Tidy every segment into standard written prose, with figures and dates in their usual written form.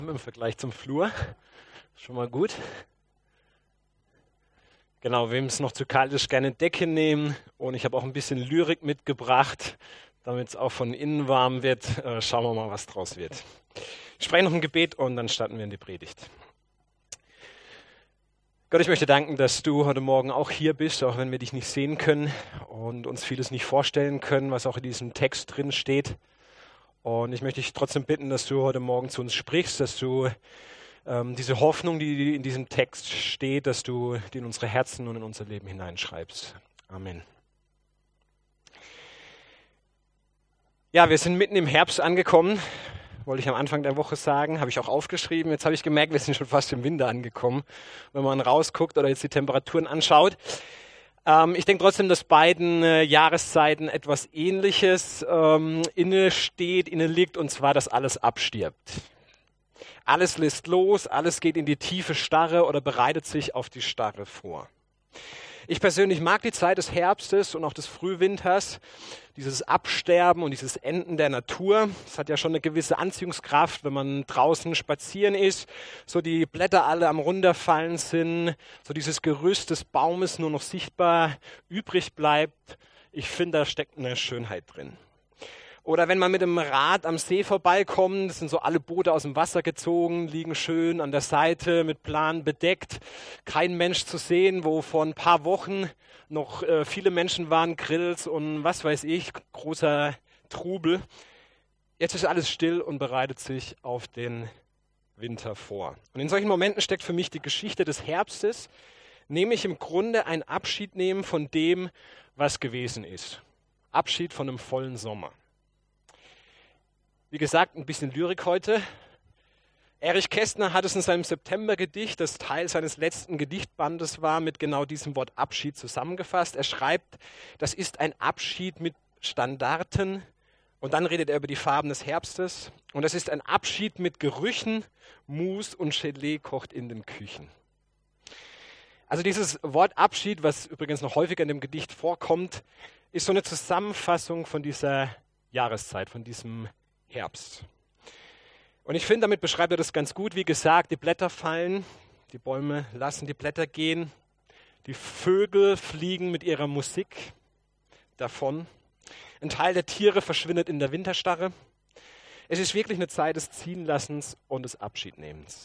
Im Vergleich zum Flur. Schon mal gut. Genau, wem es noch zu kalt ist, gerne Decke nehmen. Und ich habe auch ein bisschen Lyrik mitgebracht, damit es auch von innen warm wird. Schauen wir mal, was draus wird. Ich spreche noch ein Gebet und dann starten wir in die Predigt. Gott, ich möchte danken, dass du heute Morgen auch hier bist, auch wenn wir dich nicht sehen können und uns vieles nicht vorstellen können, was auch in diesem Text drin steht. Und ich möchte dich trotzdem bitten, dass du heute Morgen zu uns sprichst, dass du diese Hoffnung, die in diesem Text steht, dass du die in unsere Herzen und in unser Leben hineinschreibst. Amen. Ja, wir sind mitten im Herbst angekommen, wollte ich am Anfang der Woche sagen, habe ich auch aufgeschrieben. Jetzt habe ich gemerkt, wir sind schon fast im Winter angekommen, wenn man rausguckt oder jetzt die Temperaturen anschaut. Ich denke trotzdem, dass beiden Jahreszeiten etwas Ähnliches inne liegt, und zwar, dass alles abstirbt. Alles lässt los, alles geht in die tiefe Starre oder bereitet sich auf die Starre vor. Ich persönlich mag die Zeit des Herbstes und auch des Frühwinters, dieses Absterben und dieses Enden der Natur. Es hat ja schon eine gewisse Anziehungskraft, wenn man draußen spazieren ist, so die Blätter alle am runterfallen sind, so dieses Gerüst des Baumes nur noch sichtbar übrig bleibt. Ich finde, da steckt eine Schönheit drin. Oder wenn man mit dem Rad am See vorbeikommt, es sind so alle Boote aus dem Wasser gezogen, liegen schön an der Seite mit Plan bedeckt, kein Mensch zu sehen, wo vor ein paar Wochen noch viele Menschen waren, Grills und was weiß ich, großer Trubel. Jetzt ist alles still und bereitet sich auf den Winter vor. Und in solchen Momenten steckt für mich die Geschichte des Herbstes, nämlich im Grunde ein Abschied nehmen von dem, was gewesen ist. Abschied von einem vollen Sommer. Wie gesagt, ein bisschen Lyrik heute. Erich Kästner hat es in seinem September-Gedicht, das Teil seines letzten Gedichtbandes war, mit genau diesem Wort Abschied zusammengefasst. Er schreibt, das ist ein Abschied mit Standarten, und dann redet er über die Farben des Herbstes. Und das ist ein Abschied mit Gerüchen, Mus und Gelee kocht in den Küchen. Also dieses Wort Abschied, was übrigens noch häufiger in dem Gedicht vorkommt, ist so eine Zusammenfassung von dieser Jahreszeit, von diesem Herbst. Und ich finde, damit beschreibt er das ganz gut. Wie gesagt, die Blätter fallen, die Bäume lassen die Blätter gehen, die Vögel fliegen mit ihrer Musik davon. Ein Teil der Tiere verschwindet in der Winterstarre. Es ist wirklich eine Zeit des Ziehenlassens und des Abschiednehmens.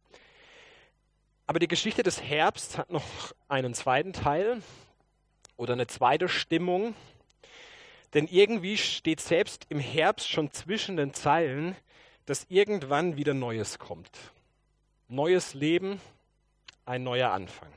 Aber die Geschichte des Herbsts hat noch einen zweiten Teil oder eine zweite Stimmung. Denn irgendwie steht selbst im Herbst schon zwischen den Zeilen, dass irgendwann wieder Neues kommt. Neues Leben, ein neuer Anfang.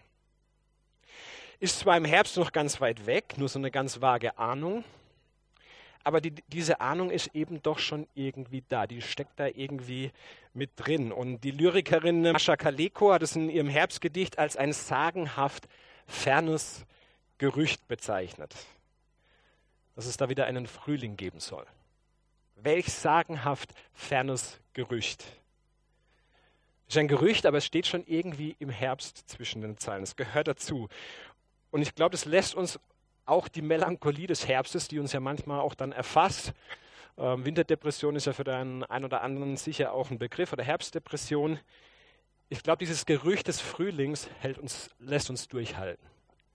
Ist zwar im Herbst noch ganz weit weg, nur so eine ganz vage Ahnung, aber diese Ahnung ist eben doch schon irgendwie da, die steckt da irgendwie mit drin. Und die Lyrikerin Mascha Kaleko hat es in ihrem Herbstgedicht als ein sagenhaft fernes Gerücht bezeichnet, dass es da wieder einen Frühling geben soll. Welch sagenhaft fernes Gerücht. Es ist ein Gerücht, aber es steht schon irgendwie im Herbst zwischen den Zeilen. Es gehört dazu. Und ich glaube, das lässt uns auch die Melancholie des Herbstes, die uns ja manchmal auch dann erfasst. Winterdepression ist ja für den einen oder anderen sicher auch ein Begriff, oder Herbstdepression. Ich glaube, dieses Gerücht des Frühlings lässt uns durchhalten.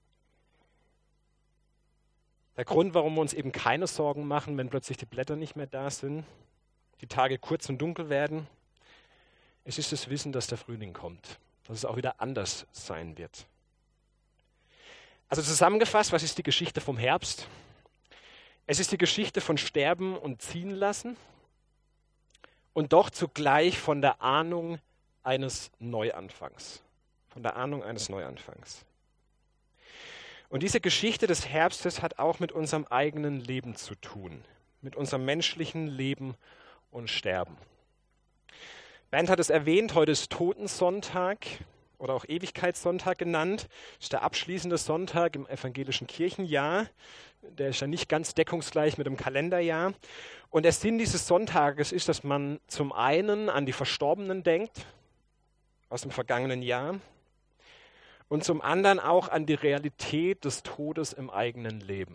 Der Grund, warum wir uns eben keine Sorgen machen, wenn plötzlich die Blätter nicht mehr da sind, die Tage kurz und dunkel werden, es ist das Wissen, dass der Frühling kommt, dass es auch wieder anders sein wird. Also zusammengefasst, was ist die Geschichte vom Herbst? Es ist die Geschichte von Sterben und Ziehen lassen und doch zugleich von der Ahnung eines Neuanfangs. Von der Ahnung eines Neuanfangs. Und diese Geschichte des Herbstes hat auch mit unserem eigenen Leben zu tun, mit unserem menschlichen Leben und Sterben. Bernd hat es erwähnt, heute ist Totensonntag oder auch Ewigkeitssonntag genannt. Das ist der abschließende Sonntag im evangelischen Kirchenjahr. Der ist ja nicht ganz deckungsgleich mit dem Kalenderjahr. Und der Sinn dieses Sonntages ist, dass man zum einen an die Verstorbenen denkt aus dem vergangenen Jahr, und zum anderen auch an die Realität des Todes im eigenen Leben.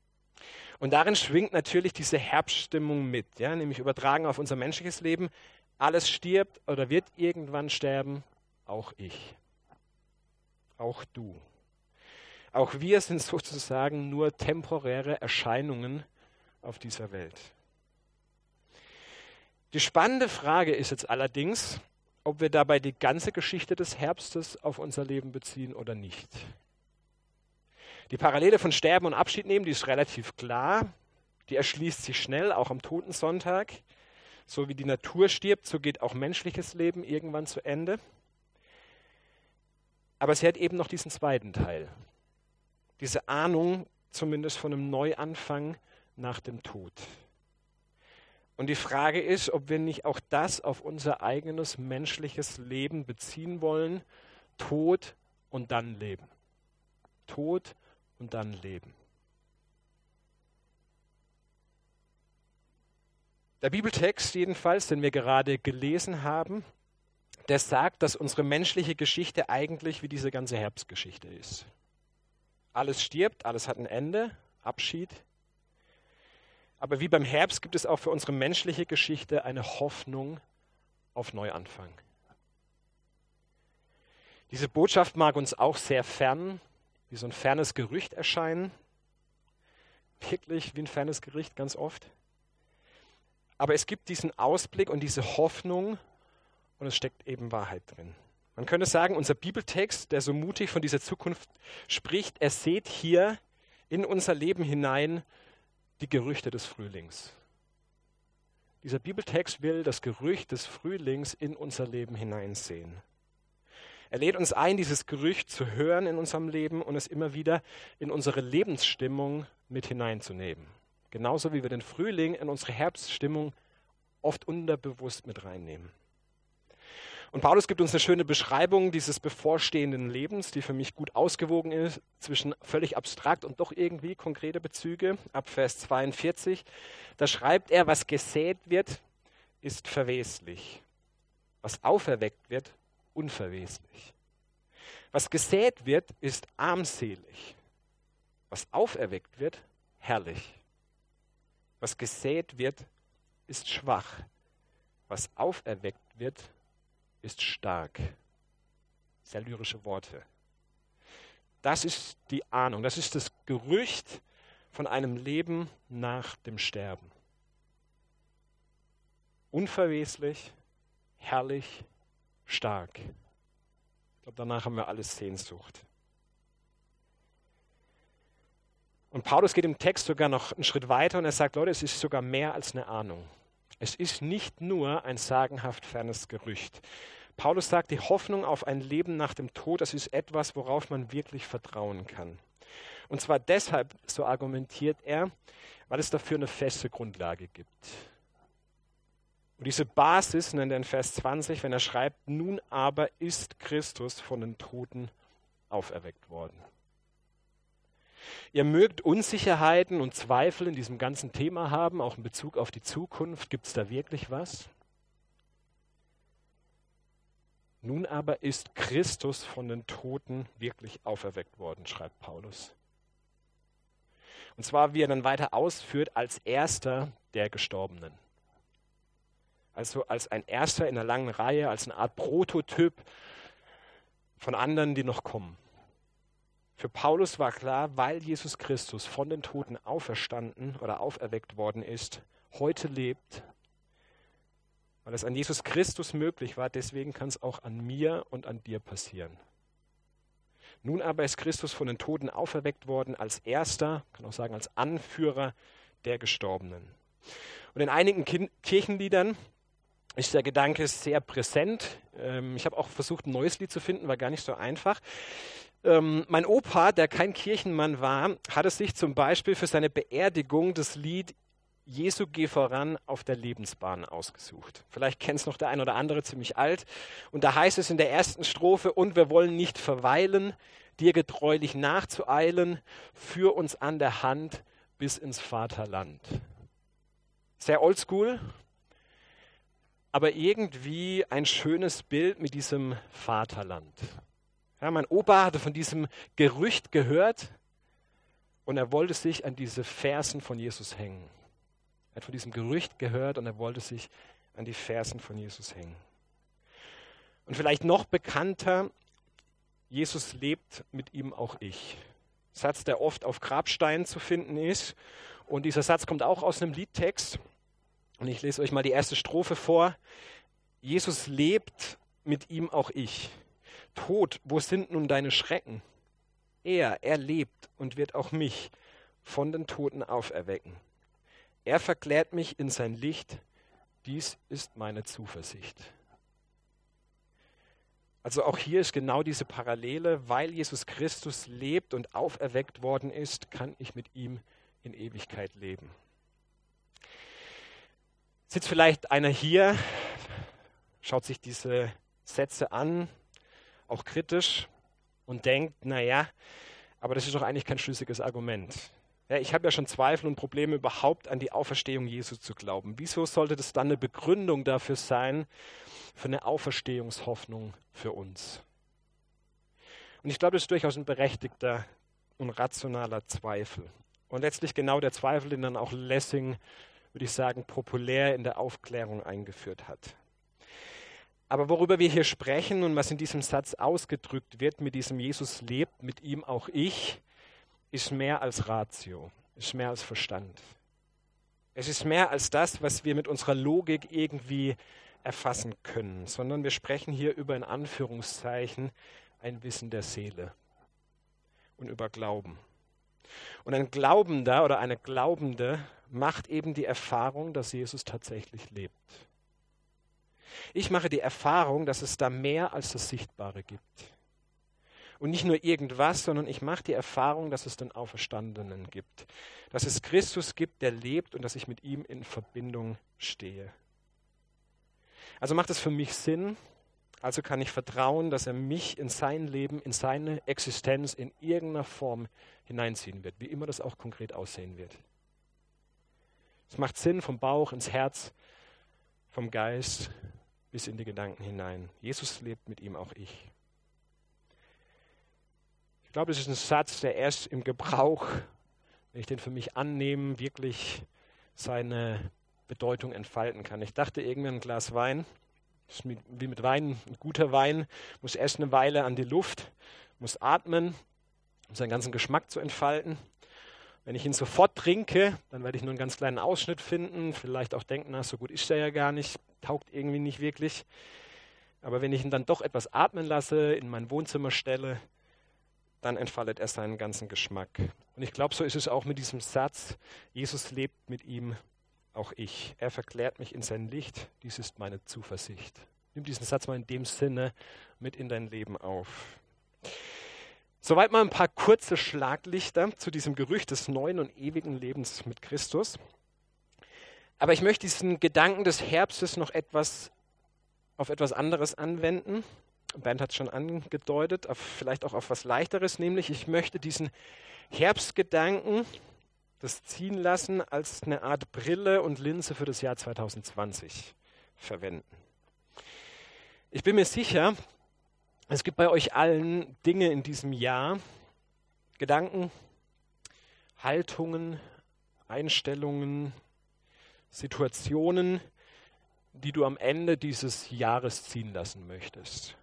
Und darin schwingt natürlich diese Herbststimmung mit, ja, nämlich übertragen auf unser menschliches Leben. Alles stirbt oder wird irgendwann sterben, auch ich. Auch du. Auch wir sind sozusagen nur temporäre Erscheinungen auf dieser Welt. Die spannende Frage ist jetzt allerdings, ob wir dabei die ganze Geschichte des Herbstes auf unser Leben beziehen oder nicht. Die Parallele von Sterben und Abschied nehmen, die ist relativ klar. Die erschließt sich schnell, auch am Totensonntag. So wie die Natur stirbt, so geht auch menschliches Leben irgendwann zu Ende. Aber sie hat eben noch diesen zweiten Teil. Diese Ahnung zumindest von einem Neuanfang nach dem Tod. Und die Frage ist, ob wir nicht auch das auf unser eigenes menschliches Leben beziehen wollen. Tod und dann Leben. Tod und dann Leben. Der Bibeltext jedenfalls, den wir gerade gelesen haben, der sagt, dass unsere menschliche Geschichte eigentlich wie diese ganze Herbstgeschichte ist. Alles stirbt, alles hat ein Ende, Abschied. Aber wie beim Herbst gibt es auch für unsere menschliche Geschichte eine Hoffnung auf Neuanfang. Diese Botschaft mag uns auch sehr fern, wie so ein fernes Gerücht erscheinen. Wirklich wie ein fernes Gerücht ganz oft. Aber es gibt diesen Ausblick und diese Hoffnung und es steckt eben Wahrheit drin. Man könnte sagen, unser Bibeltext, der so mutig von dieser Zukunft spricht, er sieht hier in unser Leben hinein die Gerüchte des Frühlings. Dieser Bibeltext will das Gerücht des Frühlings in unser Leben hineinsehen. Er lädt uns ein, dieses Gerücht zu hören in unserem Leben und es immer wieder in unsere Lebensstimmung mit hineinzunehmen. Genauso wie wir den Frühling in unsere Herbststimmung oft unterbewusst mit reinnehmen. Und Paulus gibt uns eine schöne Beschreibung dieses bevorstehenden Lebens, die für mich gut ausgewogen ist, zwischen völlig abstrakt und doch irgendwie konkrete Bezüge. Ab Vers 42, da schreibt er, was gesät wird, ist verweslich. Was auferweckt wird, unverweslich. Was gesät wird, ist armselig. Was auferweckt wird, herrlich. Was gesät wird, ist schwach. Was auferweckt wird, ist stark. Sehr lyrische Worte. Das ist die Ahnung, das ist das Gerücht von einem Leben nach dem Sterben. Unverweslich, herrlich, stark. Ich glaube, danach haben wir alles Sehnsucht. Und Paulus geht im Text sogar noch einen Schritt weiter und er sagt, Leute, es ist sogar mehr als eine Ahnung. Es ist nicht nur ein sagenhaft fernes Gerücht. Paulus sagt, die Hoffnung auf ein Leben nach dem Tod, das ist etwas, worauf man wirklich vertrauen kann. Und zwar deshalb, so argumentiert er, weil es dafür eine feste Grundlage gibt. Und diese Basis nennt er in Vers 20, wenn er schreibt, nun aber ist Christus von den Toten auferweckt worden. Ihr mögt Unsicherheiten und Zweifel in diesem ganzen Thema haben, auch in Bezug auf die Zukunft. Gibt es da wirklich was? Nun aber ist Christus von den Toten wirklich auferweckt worden, schreibt Paulus. Und zwar, wie er dann weiter ausführt, als Erster der Gestorbenen. Also als ein Erster in einer langen Reihe, als eine Art Prototyp von anderen, die noch kommen. Für Paulus war klar, weil Jesus Christus von den Toten auferstanden oder auferweckt worden ist, heute lebt, weil es an Jesus Christus möglich war, deswegen kann es auch an mir und an dir passieren. Nun aber ist Christus von den Toten auferweckt worden als Erster, kann auch sagen als Anführer der Gestorbenen. Und in einigen Kirchenliedern ist der Gedanke sehr präsent. Ich habe auch versucht, ein neues Lied zu finden, war gar nicht so einfach. Mein Opa, der kein Kirchenmann war, hatte sich zum Beispiel für seine Beerdigung das Lied Jesu geh voran auf der Lebensbahn ausgesucht. Vielleicht kennt es noch der ein oder andere, ziemlich alt. Und da heißt es in der ersten Strophe, und wir wollen nicht verweilen, dir getreulich nachzueilen, führ uns an der Hand bis ins Vaterland. Sehr oldschool, aber irgendwie ein schönes Bild mit diesem Vaterland. Ja, mein Opa hatte von diesem Gerücht gehört und er wollte sich an diese Fersen von Jesus hängen. Er hat von diesem Gerücht gehört und er wollte sich an die Fersen von Jesus hängen. Und vielleicht noch bekannter, Jesus lebt, mit ihm auch ich. Satz, der oft auf Grabsteinen zu finden ist. Und dieser Satz kommt auch aus einem Liedtext. Und ich lese euch mal die erste Strophe vor. Jesus lebt, mit ihm auch ich. Tod, wo sind nun deine Schrecken? Er lebt und wird auch mich von den Toten auferwecken. Er verklärt mich in sein Licht, dies ist meine Zuversicht. Also auch hier ist genau diese Parallele, weil Jesus Christus lebt und auferweckt worden ist, kann ich mit ihm in Ewigkeit leben. Sitzt vielleicht einer hier, schaut sich diese Sätze an, auch kritisch und denkt, naja, aber das ist doch eigentlich kein schlüssiges Argument. Ja, ich habe ja schon Zweifel und Probleme, überhaupt an die Auferstehung Jesu zu glauben. Wieso sollte das dann eine Begründung dafür sein, für eine Auferstehungshoffnung für uns? Und ich glaube, das ist durchaus ein berechtigter und rationaler Zweifel. Und letztlich genau der Zweifel, den dann auch Lessing, würde ich sagen, populär in der Aufklärung eingeführt hat. Aber worüber wir hier sprechen und was in diesem Satz ausgedrückt wird, mit diesem Jesus lebt, mit ihm auch ich, ist mehr als Ratio, ist mehr als Verstand. Es ist mehr als das, was wir mit unserer Logik irgendwie erfassen können, sondern wir sprechen hier über, in Anführungszeichen, ein Wissen der Seele und über Glauben. Und ein Glaubender oder eine Glaubende macht eben die Erfahrung, dass Jesus tatsächlich lebt. Ich mache die Erfahrung, dass es da mehr als das Sichtbare gibt. Und nicht nur irgendwas, sondern ich mache die Erfahrung, dass es den Auferstandenen gibt. Dass es Christus gibt, der lebt und dass ich mit ihm in Verbindung stehe. Also macht es für mich Sinn, also kann ich vertrauen, dass er mich in sein Leben, in seine Existenz in irgendeiner Form hineinziehen wird, wie immer das auch konkret aussehen wird. Es macht Sinn vom Bauch ins Herz, vom Geist bis in die Gedanken hinein. Jesus lebt, mit ihm auch ich. Ich glaube, das ist ein Satz, der erst im Gebrauch, wenn ich den für mich annehme, wirklich seine Bedeutung entfalten kann. Ich dachte irgendwann, ein Glas Wein, das ist wie mit Wein, ein guter Wein, muss erst eine Weile an die Luft, muss atmen, um seinen ganzen Geschmack zu entfalten. Wenn ich ihn sofort trinke, dann werde ich nur einen ganz kleinen Ausschnitt finden, vielleicht auch denken, na, so gut ist er ja gar nicht, taugt irgendwie nicht wirklich. Aber wenn ich ihn dann doch etwas atmen lasse, in mein Wohnzimmer stelle, dann entfaltet er seinen ganzen Geschmack. Und ich glaube, so ist es auch mit diesem Satz, Jesus lebt, mit ihm auch ich. Er verklärt mich in sein Licht, dies ist meine Zuversicht. Nimm diesen Satz mal in dem Sinne mit in dein Leben auf. Soweit mal ein paar kurze Schlaglichter zu diesem Gerücht des neuen und ewigen Lebens mit Christus. Aber ich möchte diesen Gedanken des Herbstes noch auf etwas anderes anwenden. Bernd hat es schon angedeutet, vielleicht auch auf was Leichteres, nämlich ich möchte diesen Herbstgedanken, das ziehen lassen, als eine Art Brille und Linse für das Jahr 2020 verwenden. Ich bin mir sicher, es gibt bei euch allen Dinge in diesem Jahr, Gedanken, Haltungen, Einstellungen, Situationen, die du am Ende dieses Jahres ziehen lassen möchtest,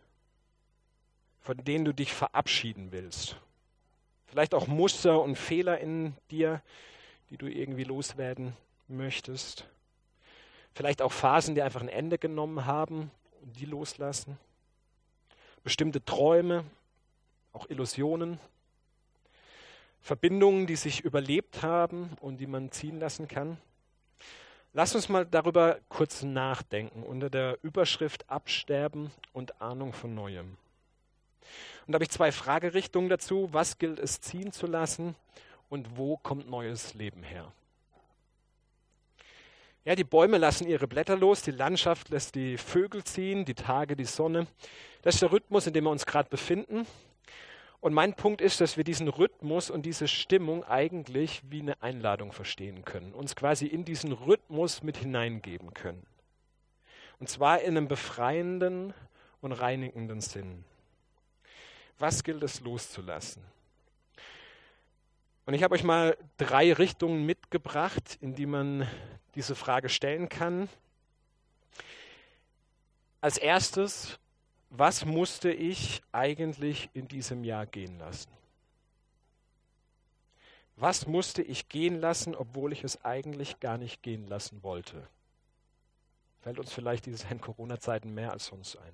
von denen du dich verabschieden willst. Vielleicht auch Muster und Fehler in dir, die du irgendwie loswerden möchtest. Vielleicht auch Phasen, die einfach ein Ende genommen haben und die loslassen. Bestimmte Träume, auch Illusionen, Verbindungen, die sich überlebt haben und die man ziehen lassen kann. Lass uns mal darüber kurz nachdenken unter der Überschrift Absterben und Ahnung von Neuem. Und da habe ich 2 Fragerichtungen dazu. Was gilt es ziehen zu lassen und wo kommt neues Leben her? Ja, die Bäume lassen ihre Blätter los, die Landschaft lässt die Vögel ziehen, die Tage, die Sonne. Das ist der Rhythmus, in dem wir uns gerade befinden. Und mein Punkt ist, dass wir diesen Rhythmus und diese Stimmung eigentlich wie eine Einladung verstehen können, uns quasi in diesen Rhythmus mit hineingeben können. Und zwar in einem befreienden und reinigenden Sinn. Was gilt es loszulassen? Und ich habe euch mal 3 Richtungen mitgebracht, in die man diese Frage stellen kann. Als erstes, was musste ich eigentlich in diesem Jahr gehen lassen? Was musste ich gehen lassen, obwohl ich es eigentlich gar nicht gehen lassen wollte? Fällt uns vielleicht dieses Jahr in Corona-Zeiten mehr als sonst ein.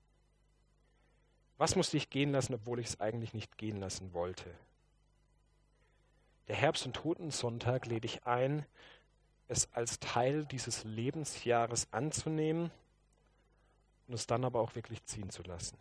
Was musste ich gehen lassen, obwohl ich es eigentlich nicht gehen lassen wollte? Der Herbst- und Totensonntag lädt dich ein, es als Teil dieses Lebensjahres anzunehmen und es dann aber auch wirklich ziehen zu lassen.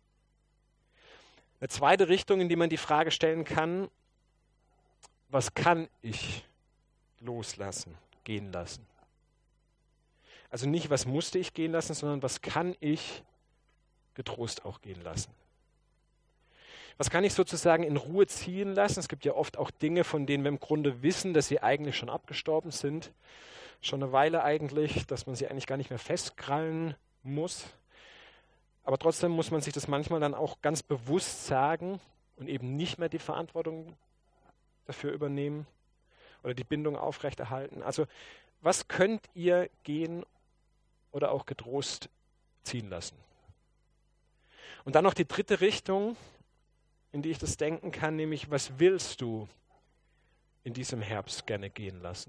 Eine zweite Richtung, in die man die Frage stellen kann, was kann ich loslassen, gehen lassen? Also nicht, was musste ich gehen lassen, sondern was kann ich getrost auch gehen lassen? Was kann ich sozusagen in Ruhe ziehen lassen? Es gibt ja oft auch Dinge, von denen wir im Grunde wissen, dass sie eigentlich schon abgestorben sind. Schon eine Weile eigentlich, dass man sie eigentlich gar nicht mehr festkrallen muss. Aber trotzdem muss man sich das manchmal dann auch ganz bewusst sagen und eben nicht mehr die Verantwortung dafür übernehmen oder die Bindung aufrechterhalten. Also was könnt ihr gehen oder auch getrost ziehen lassen? Und dann noch die dritte Richtung, in die ich das denken kann, nämlich was willst du in diesem Herbst gerne gehen lassen?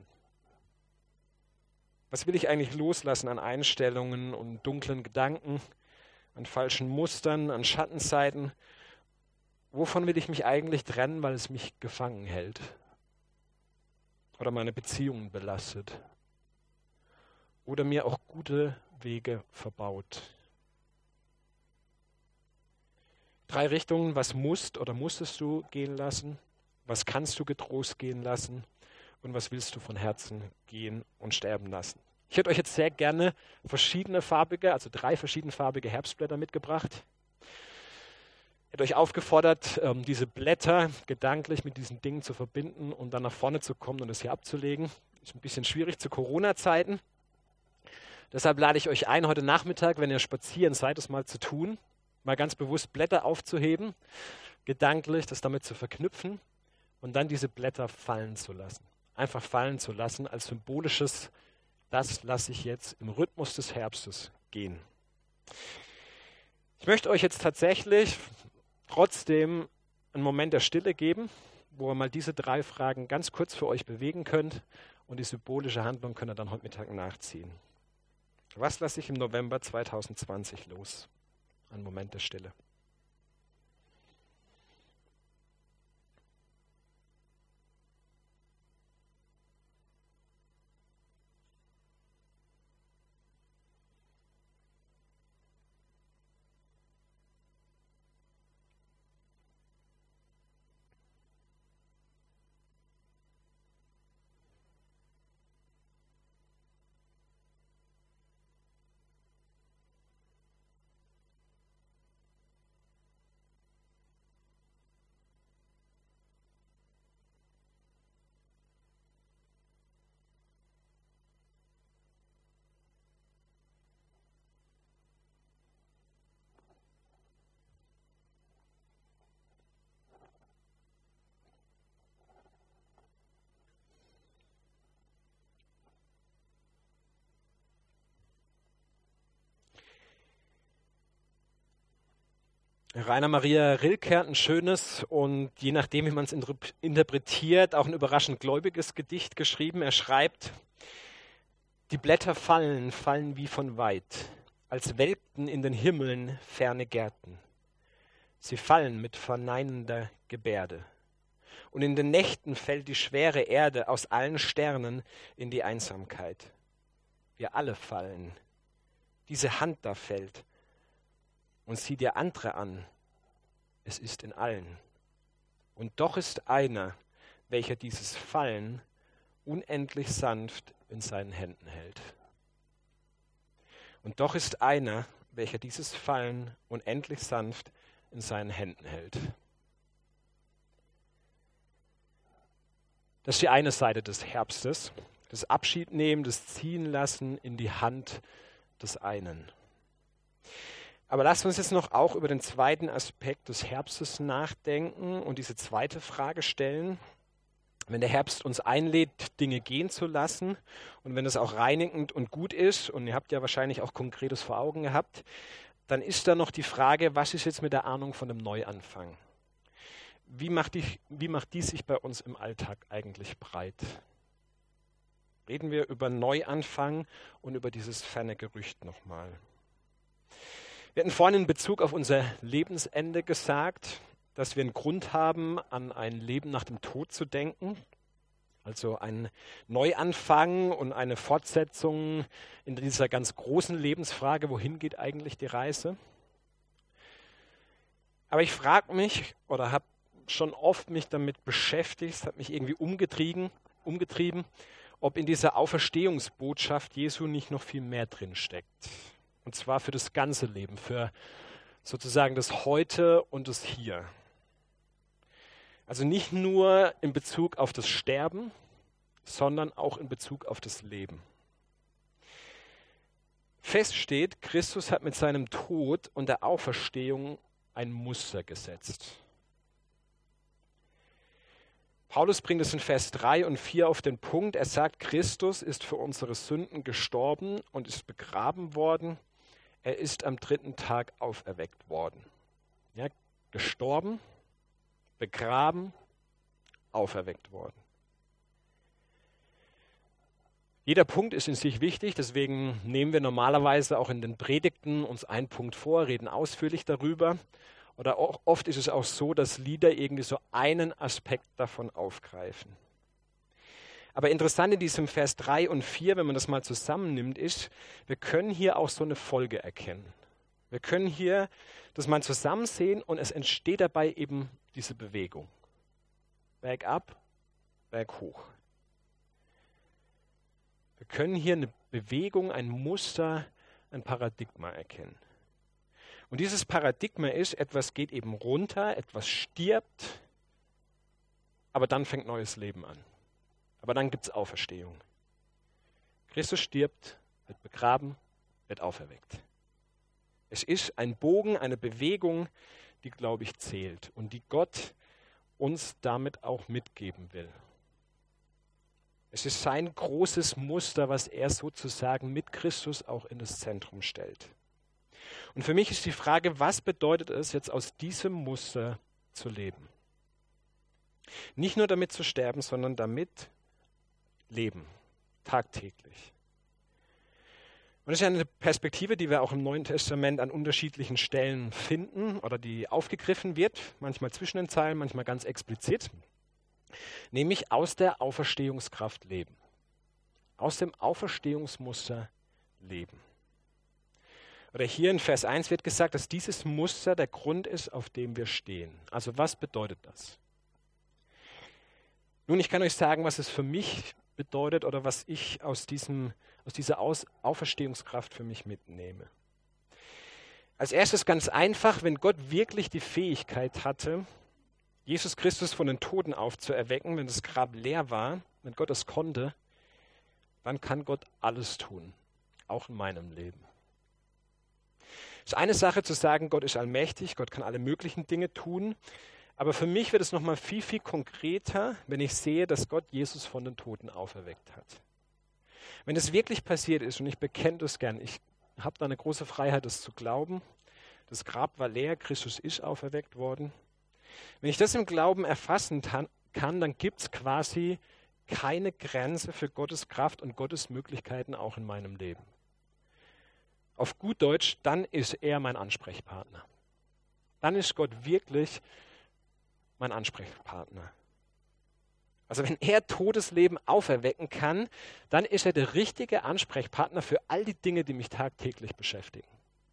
Was will ich eigentlich loslassen an Einstellungen und dunklen Gedanken, an falschen Mustern, an Schattenseiten? Wovon will ich mich eigentlich trennen, weil es mich gefangen hält? Oder meine Beziehungen belastet? Oder mir auch gute Wege verbaut? 3 Richtungen, was musst oder musstest du gehen lassen? Was kannst du getrost gehen lassen? Und was willst du von Herzen gehen und sterben lassen? Ich hätte euch jetzt sehr gerne verschiedene farbige, also 3 verschiedenfarbige Herbstblätter mitgebracht. Ich hätte euch aufgefordert, diese Blätter gedanklich mit diesen Dingen zu verbinden und dann nach vorne zu kommen und es hier abzulegen. Ist ein bisschen schwierig zu Corona-Zeiten. Deshalb lade ich euch ein, heute Nachmittag, wenn ihr spazieren seid, das mal zu tun, mal ganz bewusst Blätter aufzuheben, gedanklich das damit zu verknüpfen und dann diese Blätter fallen zu lassen. Einfach fallen zu lassen als symbolisches, das lasse ich jetzt im Rhythmus des Herbstes gehen. Ich möchte euch jetzt tatsächlich trotzdem einen Moment der Stille geben, wo ihr mal diese 3 Fragen ganz kurz für euch bewegen könnt und die symbolische Handlung könnt ihr dann heute Mittag nachziehen. Was lasse ich im November 2020 los? Ein Moment der Stille. Rainer Maria Rilke hat ein schönes und je nachdem, wie man es interpretiert, auch ein überraschend gläubiges Gedicht geschrieben. Er schreibt, die Blätter fallen, fallen wie von weit, als welkten in den Himmeln ferne Gärten. Sie fallen mit verneinender Gebärde. Und in den Nächten fällt die schwere Erde aus allen Sternen in die Einsamkeit. Wir alle fallen. Diese Hand da fällt. Und sieh dir andere an. Es ist in allen. Und doch ist einer, welcher dieses Fallen unendlich sanft in seinen Händen hält. Und doch ist einer, welcher dieses Fallen unendlich sanft in seinen Händen hält. Das ist die eine Seite des Herbstes, das Abschiednehmen, das Ziehenlassen in die Hand des einen. Aber lasst uns jetzt noch auch über den zweiten Aspekt des Herbstes nachdenken und diese zweite Frage stellen. Wenn der Herbst uns einlädt, Dinge gehen zu lassen und wenn es auch reinigend und gut ist, und ihr habt ja wahrscheinlich auch Konkretes vor Augen gehabt, dann ist da noch die Frage, was ist jetzt mit der Ahnung von einem Neuanfang? Wie macht die sich bei uns im Alltag eigentlich breit? Reden wir über Neuanfang und über dieses ferne Gerücht nochmal. Wir hatten vorhin in Bezug auf unser Lebensende gesagt, dass wir einen Grund haben, an ein Leben nach dem Tod zu denken. Also ein Neuanfang und eine Fortsetzung in dieser ganz großen Lebensfrage, wohin geht eigentlich die Reise? Aber ich frage mich oder habe schon oft mich damit beschäftigt, es hat mich irgendwie umgetrieben, ob in dieser Auferstehungsbotschaft Jesu nicht noch viel mehr drin steckt. Und zwar für das ganze Leben, für sozusagen das Heute und das Hier. Also nicht nur in Bezug auf das Sterben, sondern auch in Bezug auf das Leben. Fest steht, Christus hat mit seinem Tod und der Auferstehung ein Muster gesetzt. Paulus bringt es in Vers 3 und 4 auf den Punkt. Er sagt, Christus ist für unsere Sünden gestorben und ist begraben worden. Er ist am 3. Tag auferweckt worden. Ja, gestorben, begraben, auferweckt worden. Jeder Punkt ist in sich wichtig, deswegen nehmen wir normalerweise auch in den Predigten uns einen Punkt vor, reden ausführlich darüber. Oder auch, oft ist es auch so, dass Lieder irgendwie so einen Aspekt davon aufgreifen. Aber interessant in diesem Vers 3 und 4, wenn man das mal zusammennimmt, ist, wir können hier auch so eine Folge erkennen. Wir können hier das mal zusammen sehen und es entsteht dabei eben diese Bewegung. Bergab, berghoch. Wir können hier eine Bewegung, ein Muster, ein Paradigma erkennen. Und dieses Paradigma ist, etwas geht eben runter, etwas stirbt, aber dann fängt neues Leben an. Aber dann gibt es Auferstehung. Christus stirbt, wird begraben, wird auferweckt. Es ist ein Bogen, eine Bewegung, die, glaube ich, zählt und die Gott uns damit auch mitgeben will. Es ist sein großes Muster, was er sozusagen mit Christus auch in das Zentrum stellt. Und für mich ist die Frage, was bedeutet es jetzt aus diesem Muster zu leben? Nicht nur damit zu sterben, sondern damit leben, tagtäglich. Und das ist eine Perspektive, die wir auch im Neuen Testament an unterschiedlichen Stellen finden oder die aufgegriffen wird, manchmal zwischen den Zeilen, manchmal ganz explizit, nämlich aus der Auferstehungskraft leben, aus dem Auferstehungsmuster leben. Oder hier in Vers 1 wird gesagt, dass dieses Muster der Grund ist, auf dem wir stehen. Also was bedeutet das? Nun, ich kann euch sagen, was es für mich bedeutet oder was ich aus dieser Auferstehungskraft für mich mitnehme. Als erstes ganz einfach, wenn Gott wirklich die Fähigkeit hatte, Jesus Christus von den Toten aufzuerwecken, wenn das Grab leer war, wenn Gott es konnte, dann kann Gott alles tun, auch in meinem Leben. Es ist eine Sache zu sagen, Gott ist allmächtig, Gott kann alle möglichen Dinge tun, aber für mich wird es nochmal viel, viel konkreter, wenn ich sehe, dass Gott Jesus von den Toten auferweckt hat. Wenn es wirklich passiert ist, und ich bekenne das gern, ich habe da eine große Freiheit, das zu glauben, das Grab war leer, Christus ist auferweckt worden. Wenn ich das im Glauben erfassen kann, dann gibt es quasi keine Grenze für Gottes Kraft und Gottes Möglichkeiten auch in meinem Leben. Auf gut Deutsch, dann ist er mein Ansprechpartner. Dann ist Gott wirklich mein Ansprechpartner. Also wenn er totes Leben auferwecken kann, dann ist er der richtige Ansprechpartner für all die Dinge, die mich tagtäglich beschäftigen.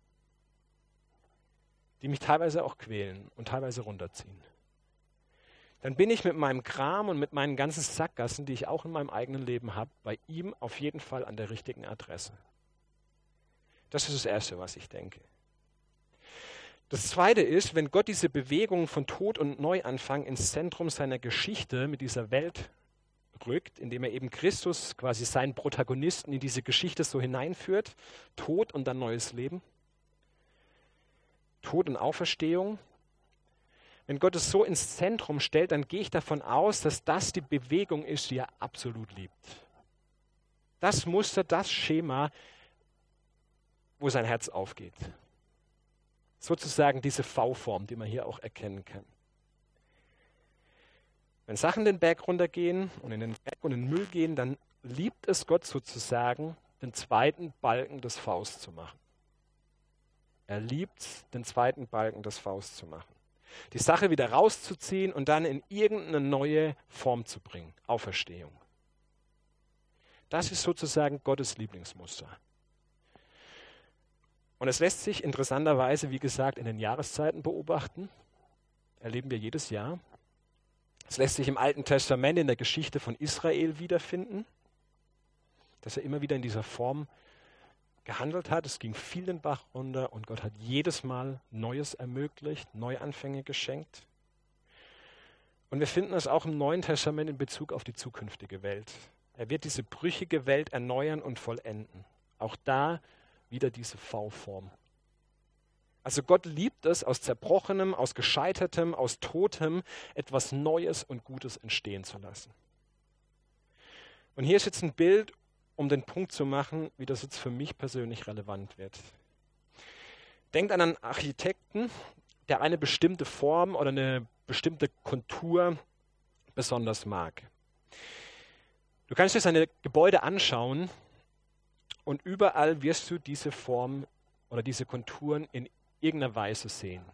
Die mich teilweise auch quälen und teilweise runterziehen. Dann bin ich mit meinem Kram und mit meinen ganzen Sackgassen, die ich auch in meinem eigenen Leben habe, bei ihm auf jeden Fall an der richtigen Adresse. Das ist das Erste, was ich denke. Das Zweite ist, wenn Gott diese Bewegung von Tod und Neuanfang ins Zentrum seiner Geschichte mit dieser Welt rückt, indem er eben Christus, quasi seinen Protagonisten, in diese Geschichte so hineinführt, Tod und dann neues Leben, Tod und Auferstehung, Wenn Gott es so ins Zentrum stellt, dann gehe ich davon aus, dass das die Bewegung ist, die er absolut liebt. Das Muster, das Schema, wo sein Herz aufgeht. Sozusagen diese V-Form, die man hier auch erkennen kann. Wenn Sachen den Berg runtergehen und in den Berg und in den Müll gehen, dann liebt es Gott sozusagen, den zweiten Balken des Vs zu machen. Er liebt den zweiten Balken des Vs zu machen. Die Sache wieder rauszuziehen und dann in irgendeine neue Form zu bringen. Auferstehung. Das ist sozusagen Gottes Lieblingsmuster. Und es lässt sich interessanterweise, wie gesagt, in den Jahreszeiten beobachten. Erleben wir jedes Jahr. Es lässt sich im Alten Testament in der Geschichte von Israel wiederfinden, dass er immer wieder in dieser Form gehandelt hat. Es ging viel den Bach runter und Gott hat jedes Mal Neues ermöglicht, Neuanfänge geschenkt. Und wir finden es auch im Neuen Testament in Bezug auf die zukünftige Welt. Er wird diese brüchige Welt erneuern und vollenden. Auch da wieder diese V-Form. Also Gott liebt es, aus Zerbrochenem, aus Gescheitertem, aus Totem etwas Neues und Gutes entstehen zu lassen. Und hier ist jetzt ein Bild, um den Punkt zu machen, wie das jetzt für mich persönlich relevant wird. Denkt an einen Architekten, der eine bestimmte Form oder eine bestimmte Kontur besonders mag. Du kannst dir seine Gebäude anschauen und überall wirst du diese Form oder diese Konturen in irgendeiner Weise sehen.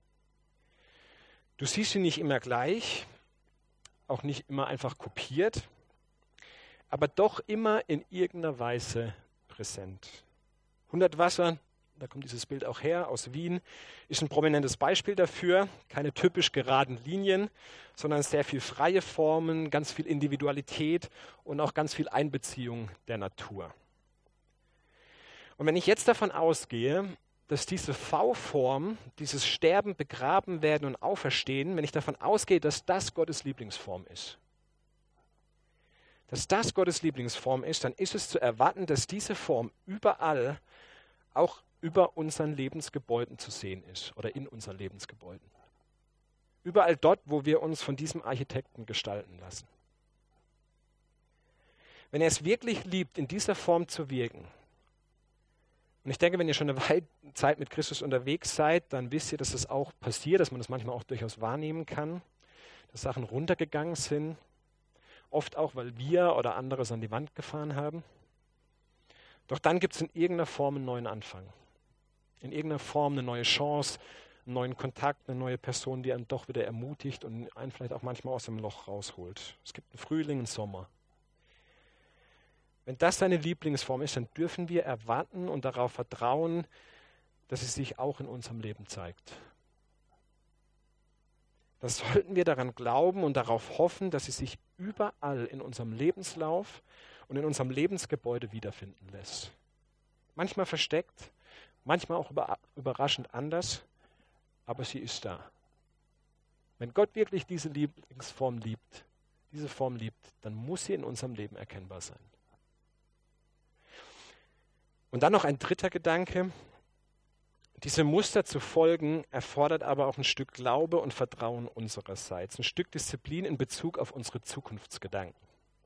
Du siehst sie nicht immer gleich, auch nicht immer einfach kopiert, aber doch immer in irgendeiner Weise präsent. 100 Wasser, da kommt dieses Bild auch her, aus Wien, ist ein prominentes Beispiel dafür. Keine typisch geraden Linien, sondern sehr viel freie Formen, ganz viel Individualität und auch ganz viel Einbeziehung der Natur. Und wenn ich jetzt davon ausgehe, dass diese V-Form, dieses Sterben, Begraben werden und Auferstehen, wenn ich davon ausgehe, dass das Gottes Lieblingsform ist, dann ist es zu erwarten, dass diese Form überall, auch über unseren Lebensgebäuden zu sehen ist oder in unseren Lebensgebäuden. Überall dort, wo wir uns von diesem Architekten gestalten lassen. Wenn er es wirklich liebt, in dieser Form zu wirken, und ich denke, wenn ihr schon eine Zeit mit Christus unterwegs seid, dann wisst ihr, dass das auch passiert, dass man das manchmal auch durchaus wahrnehmen kann, dass Sachen runtergegangen sind, oft auch, weil wir oder andere es an die Wand gefahren haben. Doch dann gibt es in irgendeiner Form einen neuen Anfang, in irgendeiner Form eine neue Chance, einen neuen Kontakt, eine neue Person, die einen doch wieder ermutigt und einen vielleicht auch manchmal aus dem Loch rausholt. Es gibt einen Frühling, einen Sommer. Wenn das seine Lieblingsform ist, dann dürfen wir erwarten und darauf vertrauen, dass sie sich auch in unserem Leben zeigt. Da sollten wir daran glauben und darauf hoffen, dass sie sich überall in unserem Lebenslauf und in unserem Lebensgebäude wiederfinden lässt. Manchmal versteckt, manchmal auch überraschend anders, aber sie ist da. Wenn Gott wirklich diese Lieblingsform liebt, diese Form liebt, dann muss sie in unserem Leben erkennbar sein. Und dann noch ein dritter Gedanke. Diese Muster zu folgen, erfordert aber auch ein Stück Glaube und Vertrauen unsererseits. Ein Stück Disziplin in Bezug auf unsere Zukunftsgedanken.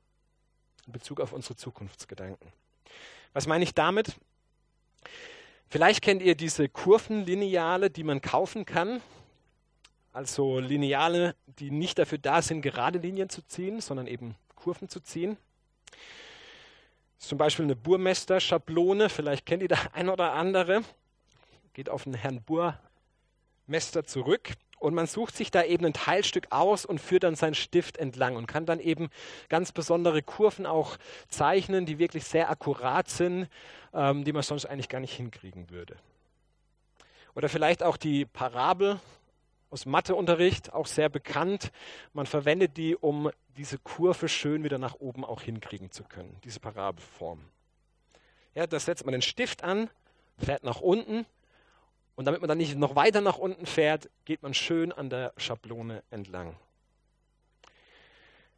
Was meine ich damit? Vielleicht kennt ihr diese Kurvenlineale, die man kaufen kann. Also Lineale, die nicht dafür da sind, gerade Linien zu ziehen, sondern eben Kurven zu ziehen. Zum Beispiel eine Burmester-Schablone, vielleicht kennt ihr da ein oder andere, geht auf den Herrn Burmester zurück und man sucht sich da eben ein Teilstück aus und führt dann seinen Stift entlang und kann dann eben ganz besondere Kurven auch zeichnen, die wirklich sehr akkurat sind, die man sonst eigentlich gar nicht hinkriegen würde. Oder vielleicht auch die Parabel aus Matheunterricht, auch sehr bekannt. Man verwendet die, um diese Kurve schön wieder nach oben auch hinkriegen zu können, diese Parabelform. Ja, da setzt man den Stift an, fährt nach unten und damit man dann nicht noch weiter nach unten fährt, geht man schön an der Schablone entlang.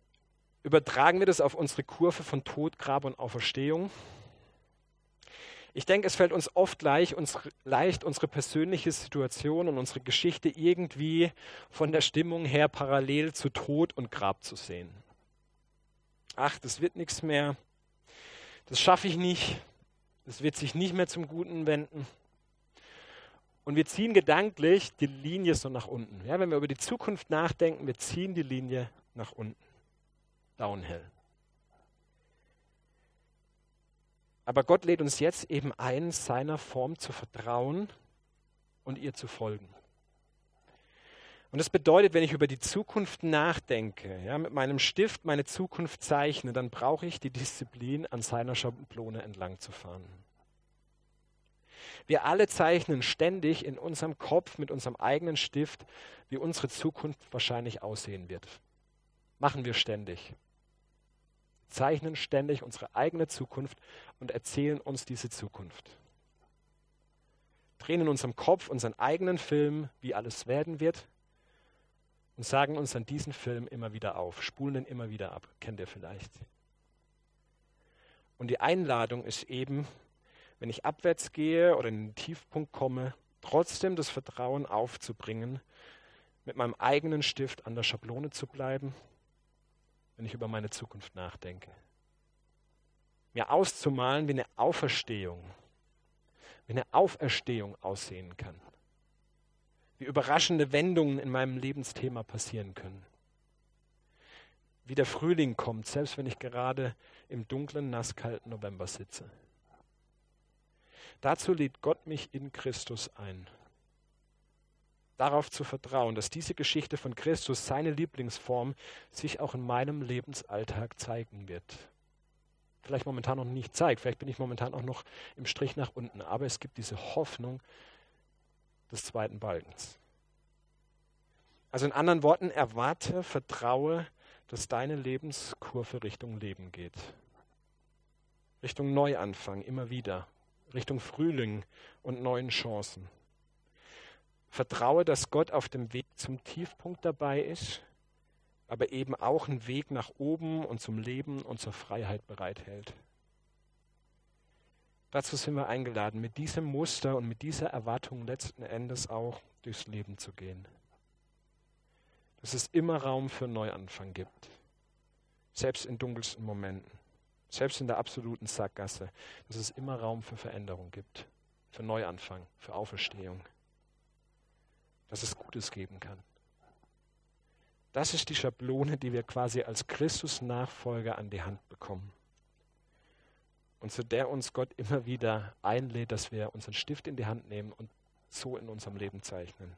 Übertragen wir das auf unsere Kurve von Tod, Grab und Auferstehung. Ich denke, es fällt uns oft leicht, unsere persönliche Situation und unsere Geschichte irgendwie von der Stimmung her parallel zu Tod und Grab zu sehen. Ach, das wird nichts mehr, das schaffe ich nicht, das wird sich nicht mehr zum Guten wenden. Und wir ziehen gedanklich die Linie so nach unten. Ja, wenn wir über die Zukunft nachdenken, wir ziehen die Linie nach unten. Downhill. Aber Gott lädt uns jetzt eben ein, seiner Form zu vertrauen und ihr zu folgen. Und das bedeutet, wenn ich über die Zukunft nachdenke, ja, mit meinem Stift meine Zukunft zeichne, dann brauche ich die Disziplin, an seiner Schablone entlang zu fahren. Wir alle zeichnen ständig in unserem Kopf mit unserem eigenen Stift, wie unsere Zukunft wahrscheinlich aussehen wird. Machen wir ständig. Zeichnen ständig unsere eigene Zukunft und erzählen uns diese Zukunft. Drehen in unserem Kopf unseren eigenen Film, wie alles werden wird, und sagen uns dann diesen Film immer wieder auf, spulen ihn immer wieder ab. Kennt ihr vielleicht? Und die Einladung ist eben, wenn ich abwärts gehe oder in den Tiefpunkt komme, trotzdem das Vertrauen aufzubringen, mit meinem eigenen Stift an der Schablone zu bleiben, wenn ich über meine Zukunft nachdenke. Mir auszumalen, wie eine Auferstehung aussehen kann. Wie überraschende Wendungen in meinem Lebensthema passieren können. Wie der Frühling kommt, selbst wenn ich gerade im dunklen, nasskalten November sitze. Dazu lädt Gott mich in Christus ein. Darauf zu vertrauen, dass diese Geschichte von Christus, seine Lieblingsform, sich auch in meinem Lebensalltag zeigen wird. Vielleicht momentan noch nicht zeigt, vielleicht bin ich momentan auch noch im Strich nach unten, aber es gibt diese Hoffnung des zweiten Balkens. Also in anderen Worten, erwarte, vertraue, dass deine Lebenskurve Richtung Leben geht. Richtung Neuanfang, immer wieder. Richtung Frühling und neuen Chancen. Vertraue, dass Gott auf dem Weg zum Tiefpunkt dabei ist, aber eben auch einen Weg nach oben und zum Leben und zur Freiheit bereithält. Dazu sind wir eingeladen, mit diesem Muster und mit dieser Erwartung letzten Endes auch durchs Leben zu gehen. Dass es immer Raum für Neuanfang gibt, selbst in dunkelsten Momenten. Selbst in der absoluten Sackgasse, dass es immer Raum für Veränderung gibt, für Neuanfang, für Auferstehung, dass es Gutes geben kann. Das ist die Schablone, die wir quasi als Christus-Nachfolger an die Hand bekommen und zu der uns Gott immer wieder einlädt, dass wir unseren Stift in die Hand nehmen und so in unserem Leben zeichnen.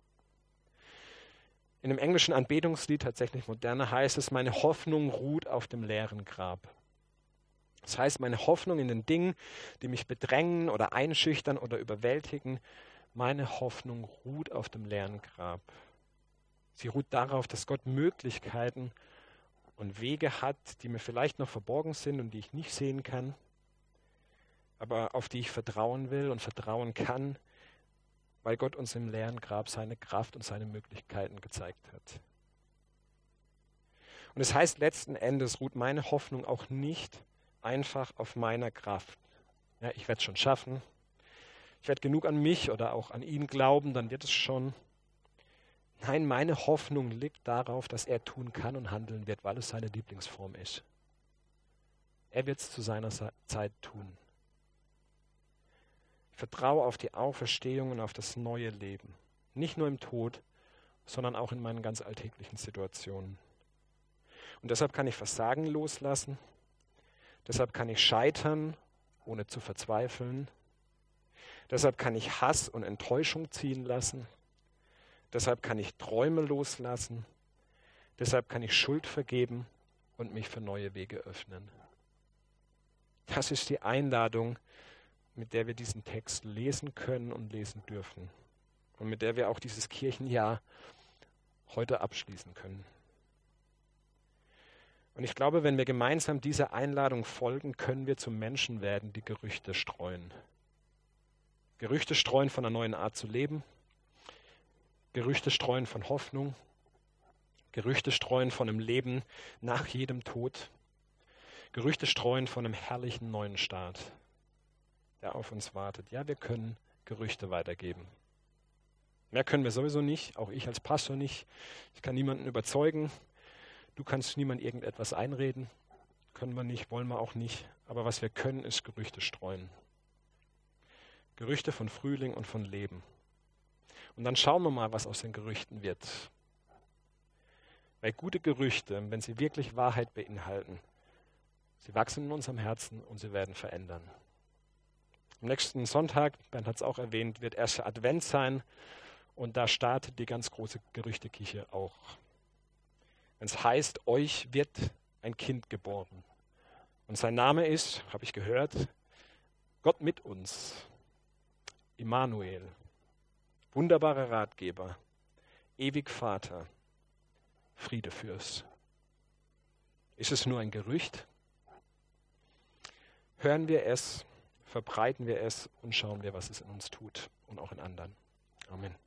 In dem englischen Anbetungslied, tatsächlich moderner, heißt es, meine Hoffnung ruht auf dem leeren Grab. Das heißt, meine Hoffnung in den Dingen, die mich bedrängen oder einschüchtern oder überwältigen, meine Hoffnung ruht auf dem leeren Grab. Sie ruht darauf, dass Gott Möglichkeiten und Wege hat, die mir vielleicht noch verborgen sind und die ich nicht sehen kann, aber auf die ich vertrauen will und vertrauen kann, weil Gott uns im leeren Grab seine Kraft und seine Möglichkeiten gezeigt hat. Und es heißt, letzten Endes ruht meine Hoffnung auch nicht einfach auf meiner Kraft. Ja, ich werde es schon schaffen. Ich werde genug an mich oder auch an ihn glauben, dann wird es schon. Nein, meine Hoffnung liegt darauf, dass er tun kann und handeln wird, weil es seine Lieblingsform ist. Er wird es zu seiner Zeit tun. Ich vertraue auf die Auferstehung und auf das neue Leben. Nicht nur im Tod, sondern auch in meinen ganz alltäglichen Situationen. Und deshalb kann ich Versagen loslassen. Deshalb kann ich scheitern, ohne zu verzweifeln. Deshalb kann ich Hass und Enttäuschung ziehen lassen. Deshalb kann ich Träume loslassen. Deshalb kann ich Schuld vergeben und mich für neue Wege öffnen. Das ist die Einladung, mit der wir diesen Text lesen können und lesen dürfen. Und mit der wir auch dieses Kirchenjahr heute abschließen können. Und ich glaube, wenn wir gemeinsam dieser Einladung folgen, können wir zu Menschen werden, die Gerüchte streuen. Gerüchte streuen von einer neuen Art zu leben. Gerüchte streuen von Hoffnung. Gerüchte streuen von einem Leben nach jedem Tod. Gerüchte streuen von einem herrlichen neuen Start, der auf uns wartet. Ja, wir können Gerüchte weitergeben. Mehr können wir sowieso nicht, auch ich als Pastor nicht. Ich kann niemanden überzeugen. Du kannst niemand irgendetwas einreden. Können wir nicht, wollen wir auch nicht. Aber was wir können, ist Gerüchte streuen. Gerüchte von Frühling und von Leben. Und dann schauen wir mal, was aus den Gerüchten wird. Weil gute Gerüchte, wenn sie wirklich Wahrheit beinhalten, sie wachsen in unserem Herzen und sie werden verändern. Am nächsten Sonntag, Bernd hat es auch erwähnt, wird erster Advent sein und da startet die ganz große Gerüchteküche auch. Wenn es heißt, euch wird ein Kind geboren. Und sein Name ist, habe ich gehört, Gott mit uns, Immanuel, wunderbarer Ratgeber, ewig Vater, Friedefürst. Ist es nur ein Gerücht? Hören wir es, verbreiten wir es und schauen wir, was es in uns tut und auch in anderen. Amen.